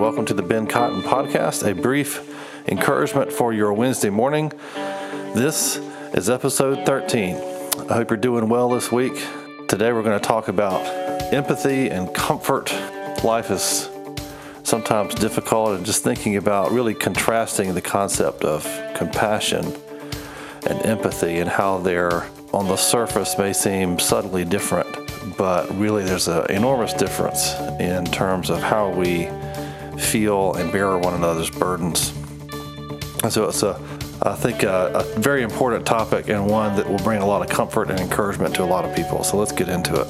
welcome to the Ben Cotton Podcast, a brief encouragement for your Wednesday morning. This is episode 13. I hope you're doing well this week. Today we're going to talk about empathy and comfort. Life is sometimes difficult, and just thinking about really contrasting the concept of compassion and empathy and how they're on the surface may seem subtly different, but really there's an enormous difference in terms of how we feel and bear one another's burdens. And so it's I think a very important topic, and one that will bring a lot of comfort and encouragement to a lot of people. So let's get into it.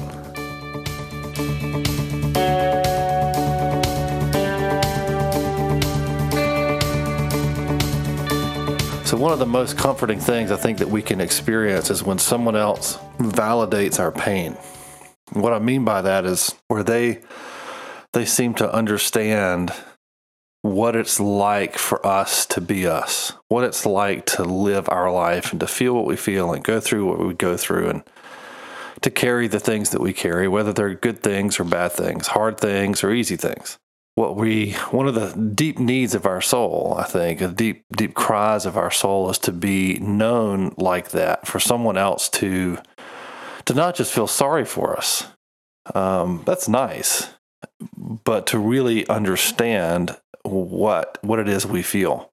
So one of the most comforting things I think that we can experience is when someone else validates our pain. What I mean by that is where they seem to understand what it's like for us to be us, what it's like to live our life and to feel what we feel and go through what we go through and to carry the things that we carry, whether they're good things or bad things, hard things or easy things. One of the deep needs of our soul, I think, the deep cries of our soul is to be known like that, for someone else to not just feel sorry for us. That's nice, but to really understand what it is we feel.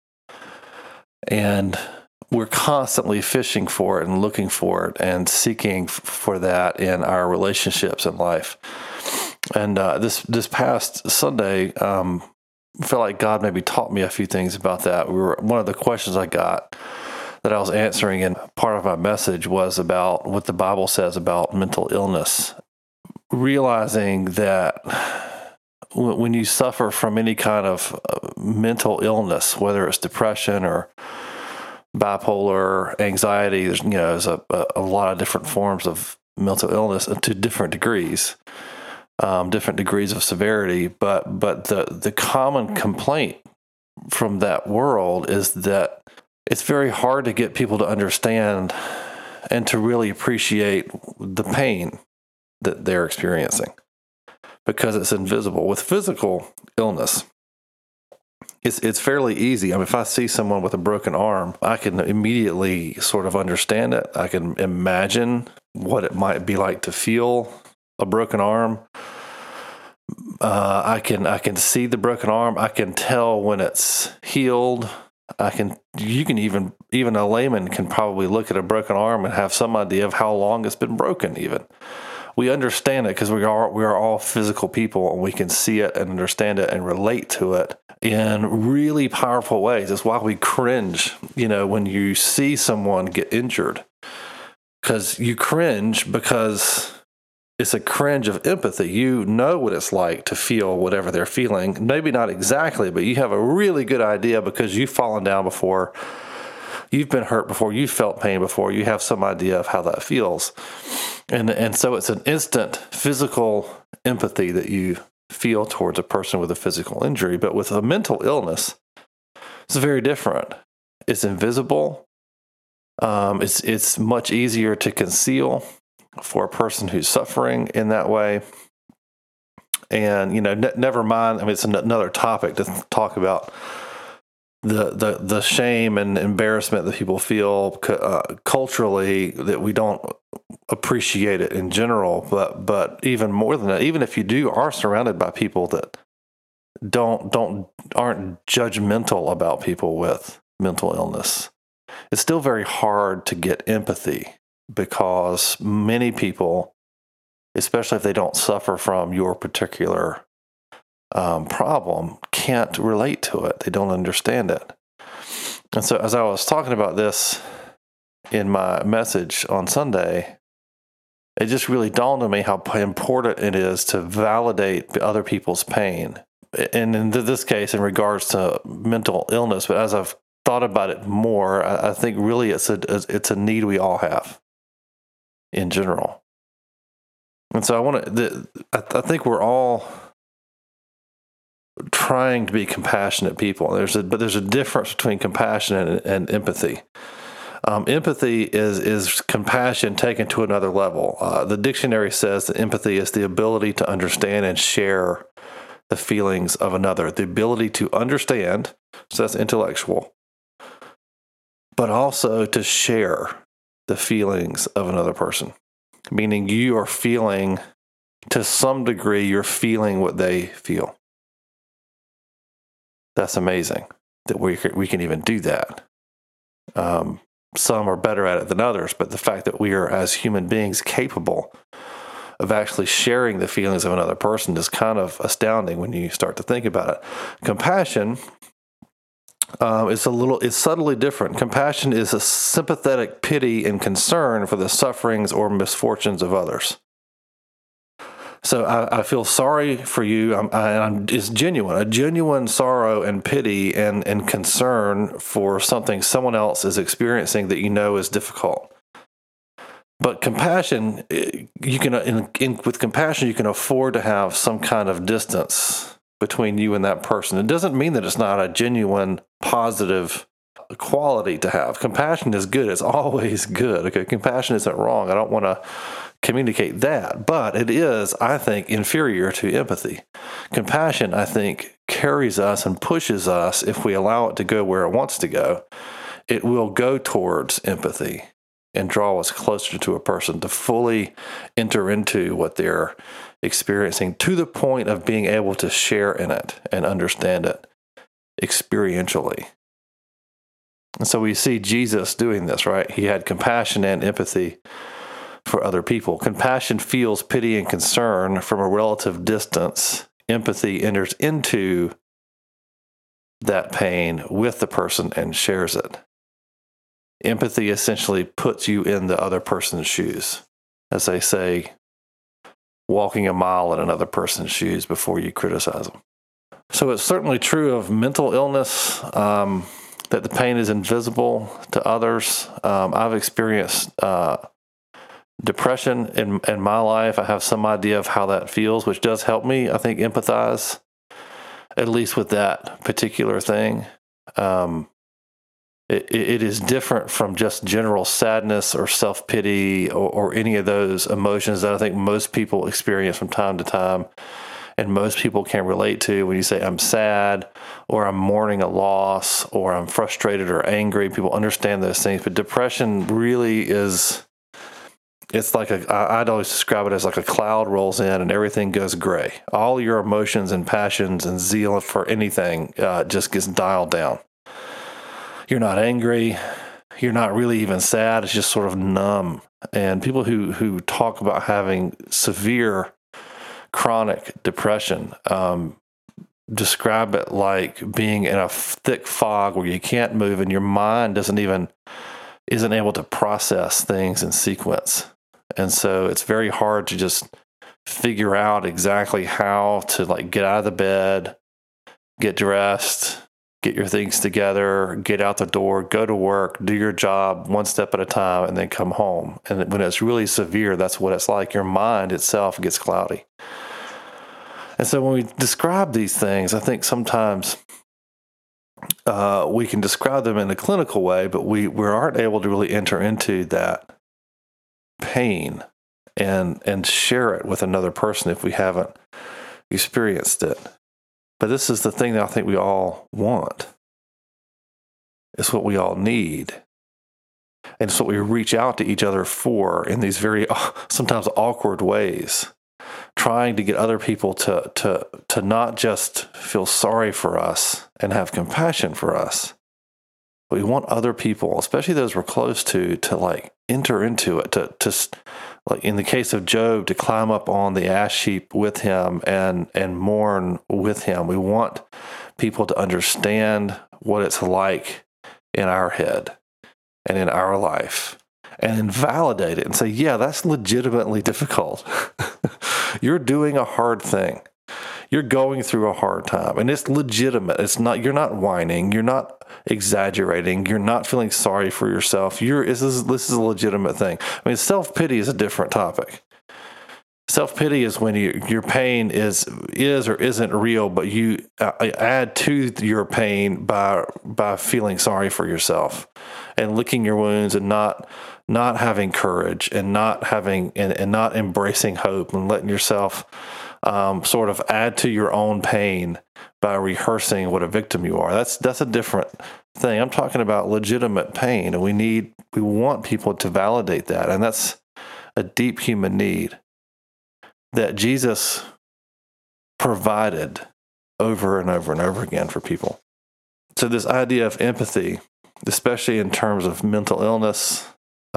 And we're constantly fishing for it and looking for it and seeking for that in our relationships in life. And this past Sunday, I felt like God maybe taught me a few things about that. One of the questions I got that I was answering in part of my message was about what the Bible says about mental illness. Realizing that when you suffer from any kind of mental illness, whether it's depression or bipolar, anxiety, there's a lot of different forms of mental illness to different degrees. Different degrees of severity, but the common complaint from that world is that it's very hard to get people to understand and to really appreciate the pain that they're experiencing because it's invisible. With physical illness, it's fairly easy. I mean, if I see someone with a broken arm, I can immediately sort of understand it. I can imagine what it might be like to feel a broken arm. I can see the broken arm. I can tell when it's healed. Even a layman can probably look at a broken arm and have some idea of how long it's been broken. Even we understand it because we are all physical people, and we can see it and understand it and relate to it in really powerful ways. It's why we cringe, when you see someone get injured, because you cringe because it's a cringe of empathy. You know what it's like to feel whatever they're feeling. Maybe not exactly, but you have a really good idea because you've fallen down before, you've been hurt before, you've felt pain before, you have some idea of how that feels. And so it's an instant physical empathy that you feel towards a person with a physical injury. But with a mental illness, it's very different. It's invisible. It's much easier to conceal for a person who's suffering in that way. And, never mind, it's another topic to talk about the shame and embarrassment that people feel culturally, that we don't appreciate it in general, but even more than that, even if you are surrounded by people that aren't judgmental about people with mental illness, it's still very hard to get empathy, because many people, especially if they don't suffer from your particular problem, can't relate to it. They don't understand it. And so as I was talking about this in my message on Sunday, it just really dawned on me how important it is to validate other people's pain. And in this case, in regards to mental illness, but as I've thought about it more, I think really it's a need we all have in general. And so I think we're all trying to be compassionate people. But there's a difference between compassion and empathy. Empathy is compassion taken to another level. The dictionary says that empathy is the ability to understand and share the feelings of another, the ability to understand, so that's intellectual, but also to share the feelings of another person, meaning you are feeling, to some degree, you're feeling what they feel. That's amazing that we can even do that. Some are better at it than others, but the fact that we are, as human beings, capable of actually sharing the feelings of another person is kind of astounding when you start to think about it. Compassion is subtly different. Compassion is a sympathetic pity and concern for the sufferings or misfortunes of others. So I feel sorry for you. It's genuine, a genuine sorrow and pity and concern for something someone else is experiencing that you know is difficult. But compassion, with compassion, you can afford to have some kind of distance between you and that person. It doesn't mean that it's not a genuine, positive quality to have. Compassion is good. It's always good. Okay, compassion isn't wrong. I don't want to communicate that, but it is, I think, inferior to empathy. Compassion, I think, carries us and pushes us, if we allow it to go where it wants to go, it will go towards empathy and draw us closer to a person, to fully enter into what they're experiencing, to the point of being able to share in it and understand it experientially. And so we see Jesus doing this, right? He had compassion and empathy for other people. Compassion feels pity and concern from a relative distance. Empathy enters into that pain with the person and shares it. Empathy essentially puts you in the other person's shoes. As they say, walking a mile in another person's shoes before you criticize them. So it's certainly true of mental illness, that the pain is invisible to others. I've experienced depression in my life. I have some idea of how that feels, which does help me, I think, empathize, at least with that particular thing. It is different from just general sadness or self-pity or any of those emotions that I think most people experience from time to time, and most people can relate to. When you say, I'm sad, or I'm mourning a loss, or I'm frustrated or angry, people understand those things. But depression really is, it's like I'd always describe it as like a cloud rolls in and everything goes gray. All your emotions and passions and zeal for anything just gets dialed down. You're not angry. You're not really even sad. It's just sort of numb. And people who talk about having severe chronic depression describe it like being in a thick fog where you can't move and your mind isn't able to process things in sequence. And so it's very hard to just figure out exactly how to get out of the bed, get dressed, get your things together, get out the door, go to work, do your job one step at a time, and then come home. And when it's really severe, that's what it's like. Your mind itself gets cloudy. And so when we describe these things, I think sometimes we can describe them in a clinical way, but we aren't able to really enter into that pain and share it with another person if we haven't experienced it. But this is the thing that I think we all want. It's what we all need. And it's what we reach out to each other for in these very sometimes awkward ways, trying to get other people to not just feel sorry for us and have compassion for us, but we want other people, especially those we're close to enter into it, to like in the case of Job, to climb up on the ash heap with him and mourn with him. We want people to understand what it's like in our head and in our life, and then validate it and say, yeah, that's legitimately difficult. You're doing a hard thing. You're going through a hard time, and it's legitimate. It's not, you're not whining. You're not exaggerating. You're not feeling sorry for yourself. This is a legitimate thing. I mean, self-pity is a different topic. Self-pity is when your pain is or isn't real, but you add to your pain by feeling sorry for yourself and licking your wounds and not having courage and not having and not embracing hope and letting yourself sort of add to your own pain by rehearsing what a victim you are. That's a different thing. I'm talking about legitimate pain, and we want people to validate that, and that's a deep human need that Jesus provided over and over and over again for people. So this idea of empathy, especially in terms of mental illness,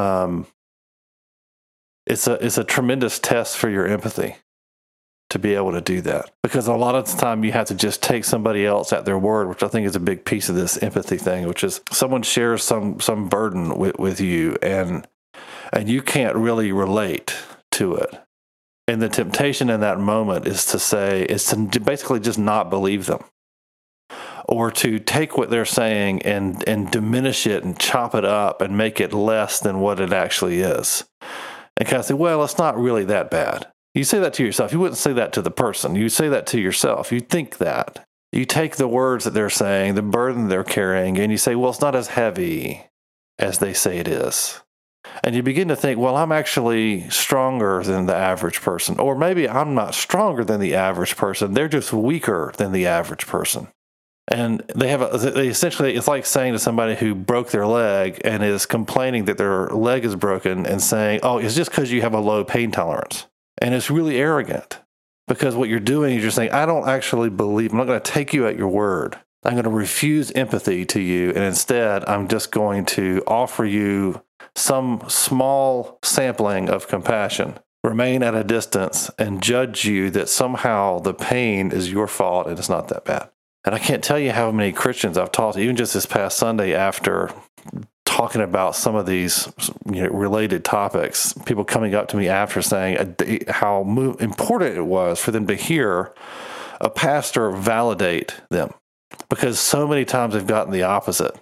it's a tremendous test for your empathy to be able to do that. Because a lot of the time you have to just take somebody else at their word, which I think is a big piece of this empathy thing, which is someone shares some burden with you and you can't really relate to it. And the temptation in that moment is to basically just not believe them, or to take what they're saying and diminish it and chop it up and make it less than what it actually is. And kind of say, well, it's not really that bad. You say that to yourself. You wouldn't say that to the person. You say that to yourself. You think that. You take the words that they're saying, the burden they're carrying, and you say, well, it's not as heavy as they say it is. And you begin to think, well, I'm actually stronger than the average person. Or maybe I'm not stronger than the average person. They're just weaker than the average person. And they essentially, it's like saying to somebody who broke their leg and is complaining that their leg is broken and saying, oh, it's just because you have a low pain tolerance. And it's really arrogant, because what you're doing is you're saying, I don't actually believe, I'm not going to take you at your word. I'm going to refuse empathy to you. And instead, I'm just going to offer you some small sampling of compassion, remain at a distance, and judge you that somehow the pain is your fault and it's not that bad. And I can't tell you how many Christians I've talked to, even just this past Sunday after talking about some of these related topics, people coming up to me after saying how important it was for them to hear a pastor validate them. Because so many times they've gotten the opposite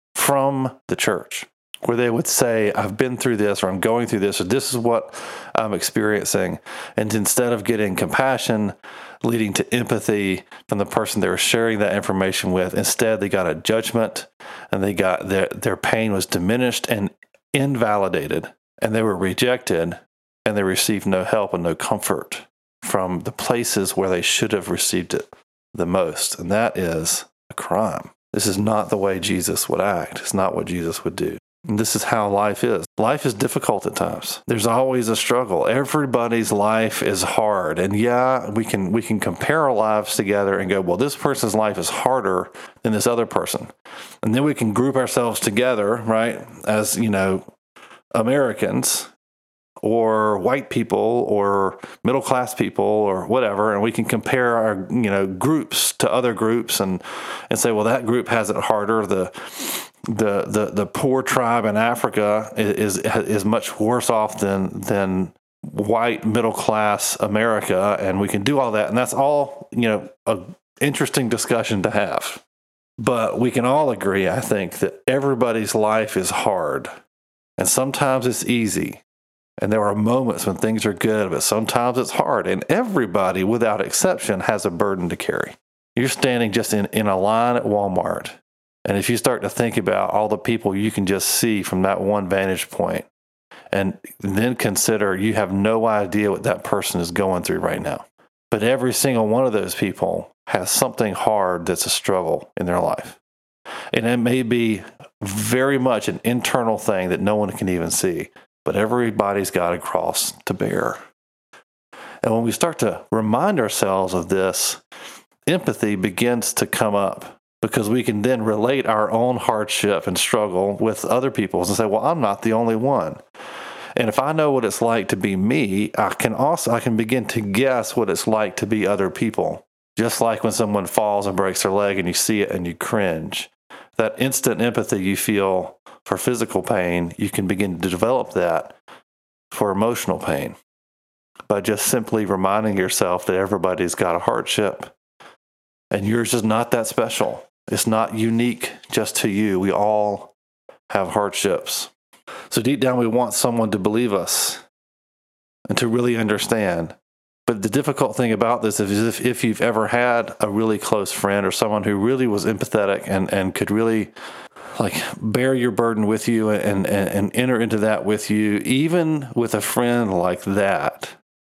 from the church, where they would say, I've been through this, or I'm going through this, or this is what I'm experiencing. And instead of getting compassion, leading to empathy from the person they were sharing that information with, instead they got a judgment, and they got their pain was diminished and invalidated, and they were rejected, and they received no help and no comfort from the places where they should have received it the most. And that is a crime. This is not the way Jesus would act. It's not what Jesus would do. And this is how life is. Life is difficult at times. There's always a struggle. Everybody's life is hard. And yeah, we can compare our lives together and go, well, this person's life is harder than this other person. And then we can group ourselves together, right, as, Americans or white people or middle-class people or whatever, and we can compare our, groups to other groups and say, well, that group has it harder. The poor tribe in Africa is much worse off than white middle-class America, and we can do all that. And that's all, an interesting discussion to have. But we can all agree, I think, that everybody's life is hard. And sometimes it's easy. And there are moments when things are good, but sometimes it's hard. And everybody, without exception, has a burden to carry. You're standing just in a line at Walmart. And if you start to think about all the people you can just see from that one vantage point, and then consider you have no idea what that person is going through right now. But every single one of those people has something hard that's a struggle in their life. And it may be very much an internal thing that no one can even see, but everybody's got a cross to bear. And when we start to remind ourselves of this, empathy begins to come up, because we can then relate our own hardship and struggle with other people's and say, well, I'm not the only one. And if I know what it's like to be me, I can begin to guess what it's like to be other people. Just like when someone falls and breaks their leg and you see it and you cringe. That instant empathy you feel for physical pain, you can begin to develop that for emotional pain by just simply reminding yourself that everybody's got a hardship and yours is not that special. It's not unique just to you. We all have hardships. So deep down, we want someone to believe us and to really understand. But the difficult thing about this is if you've ever had a really close friend or someone who really was empathetic and could really bear your burden with you and enter into that with you, even with a friend like that,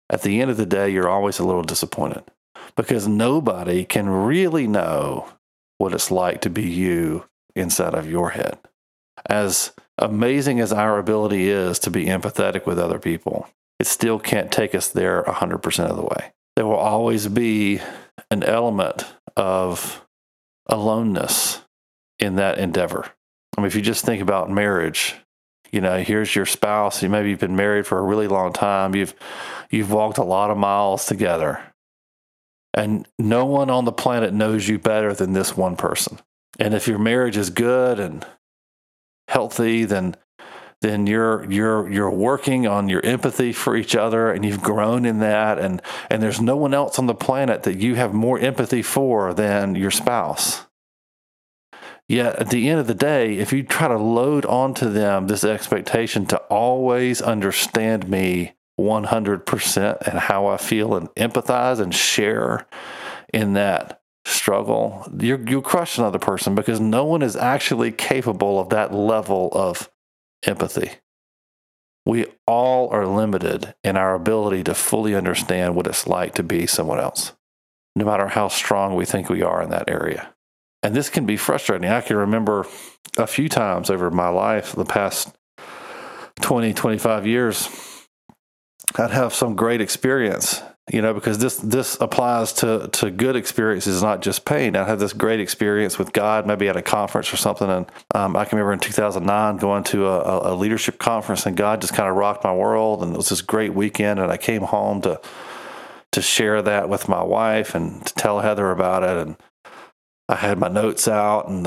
at the end of the day, you're always a little disappointed because nobody can really know what it's like to be you inside of your head. As amazing as our ability is to be empathetic with other people, it still can't take us there 100% of the way. There will always be an element of aloneness in that endeavor. I mean, if you just think about marriage, here's your spouse. Maybe you've been married for a really long time. You've walked a lot of miles together. And no one on the planet knows you better than this one person. And if your marriage is good and healthy, then you're working on your empathy for each other, and you've grown in that, and there's no one else on the planet that you have more empathy for than your spouse. Yet at the end of the day, if you try to load onto them this expectation to always understand me 100% and how I feel and empathize and share in that struggle, you'll crush another person, because no one is actually capable of that level of empathy. We all are limited in our ability to fully understand what it's like to be someone else, no matter how strong we think we are in that area. And this can be frustrating. I can remember a few times over my life, the past 20, 25 years, I'd have some great experience, because this applies to good experiences, not just pain. I had this great experience with God, maybe at a conference or something. And I can remember in 2009 going to a leadership conference, and God just kind of rocked my world. And it was this great weekend. And I came home to share that with my wife and to tell Heather about it. And I had my notes out and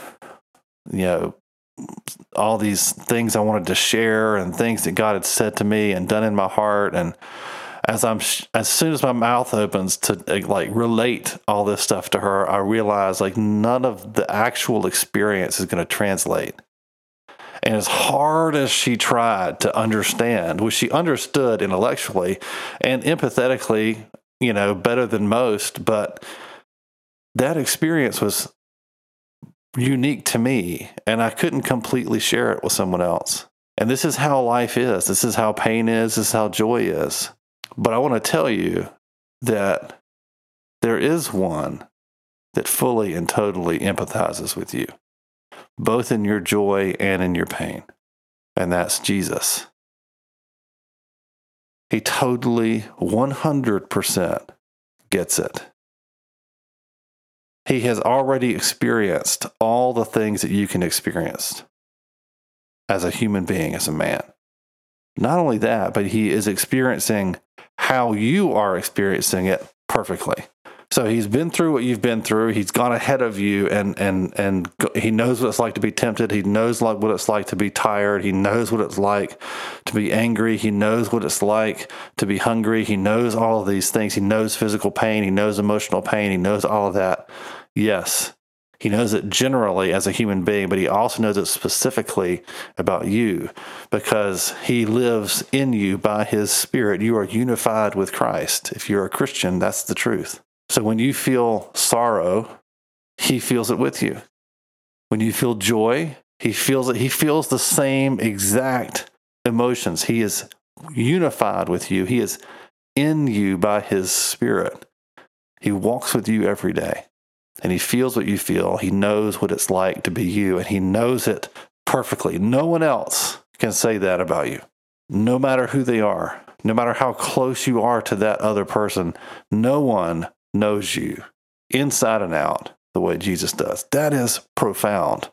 all these things I wanted to share and things that God had said to me and done in my heart. And as soon as my mouth opens to relate all this stuff to her, I realize none of the actual experience is going to translate. And as hard as she tried to understand, which she understood intellectually and empathetically, better than most, but that experience was unique to me, and I couldn't completely share it with someone else. And this is how life is. This is how pain is. This is how joy is. But I want to tell you that there is one that fully and totally empathizes with you, both in your joy and in your pain. And that's Jesus. He totally, 100% gets it. He has already experienced all the things that you can experience as a human being, as a man. Not only that, but he is experiencing how you are experiencing it perfectly. So he's been through what you've been through. He's gone ahead of you, and he knows what it's like to be tempted. He knows what it's like to be tired. He knows what it's like to be angry. He knows what it's like to be hungry. He knows all of these things. He knows physical pain. He knows emotional pain. He knows all of that. Yes, he knows it generally as a human being, but he also knows it specifically about you because he lives in you by his Spirit. You are unified with Christ. If you're a Christian, that's the truth. So when you feel sorrow, he feels it with you. When you feel joy, he feels it. He feels the same exact emotions. He is unified with you. He is in you by his Spirit. He walks with you every day. And he feels what you feel. He knows what it's like to be you, and he knows it perfectly. No one else can say that about you. No matter who they are, no matter how close you are to that other person, no one knows you inside and out the way Jesus does. That is profound.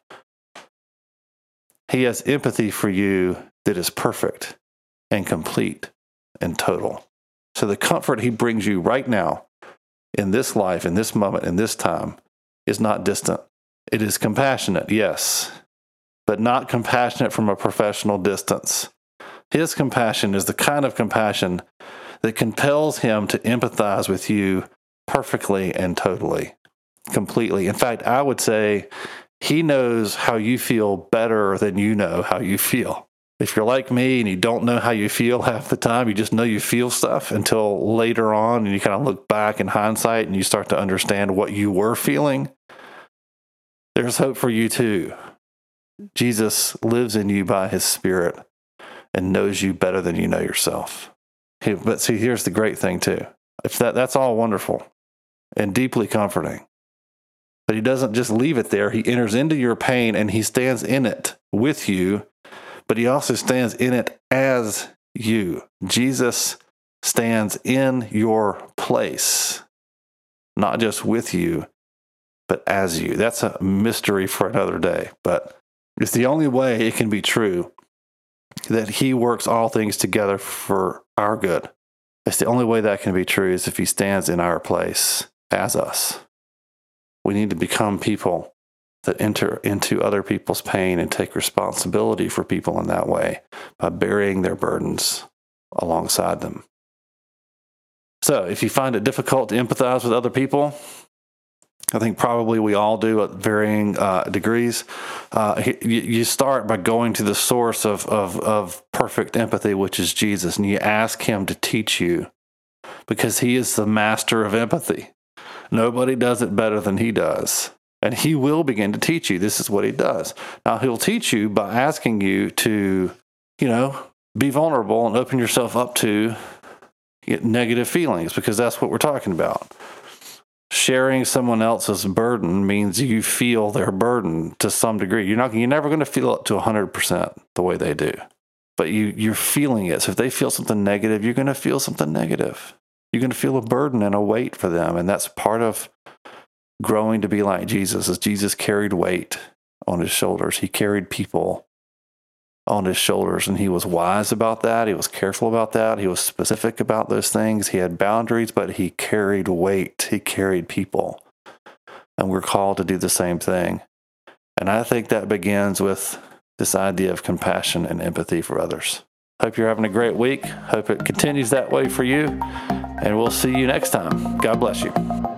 He has empathy for you that is perfect and complete and total. So the comfort he brings you right now, in this life, in this moment, in this time, is not distant. It is compassionate, yes, but not compassionate from a professional distance. His compassion is the kind of compassion that compels him to empathize with you perfectly and totally, completely. In fact, I would say he knows how you feel better than you know how you feel. If you're like me and you don't know how you feel half the time, you just know you feel stuff until later on, and you kind of look back in hindsight and you start to understand what you were feeling, there's hope for you too. Jesus lives in you by his Spirit and knows you better than you know yourself. But see, here's the great thing too. If that's all wonderful and deeply comforting, but he doesn't just leave it there. He enters into your pain and he stands in it with you, but he also stands in it as you. Jesus stands in your place, not just with you, but as you. That's a mystery for another day, but it's the only way it can be true, that he works all things together for our good. It's the only way that can be true is if he stands in our place as us. We need to become people that enter into other people's pain and take responsibility for people in that way by burying their burdens alongside them. So if you find it difficult to empathize with other people, I think probably we all do at varying degrees. You start by going to the source of perfect empathy, which is Jesus, and you ask him to teach you, because he is the master of empathy. Nobody does it better than he does. And he will begin to teach you. This is what he does. Now, he'll teach you by asking you to, be vulnerable and open yourself up to negative feelings, because that's what we're talking about. Sharing someone else's burden means you feel their burden to some degree. You're never going to feel it to 100% the way they do, but you're feeling it. So if they feel something negative, you're going to feel something negative. You're going to feel a burden and a weight for them. And that's part of growing to be like Jesus, as Jesus carried weight on his shoulders. He carried people on his shoulders, and he was wise about that. He was careful about that. He was specific about those things. He had boundaries, but he carried weight. He carried people. And we're called to do the same thing. And I think that begins with this idea of compassion and empathy for others. Hope you're having a great week. Hope it continues that way for you. And we'll see you next time. God bless you.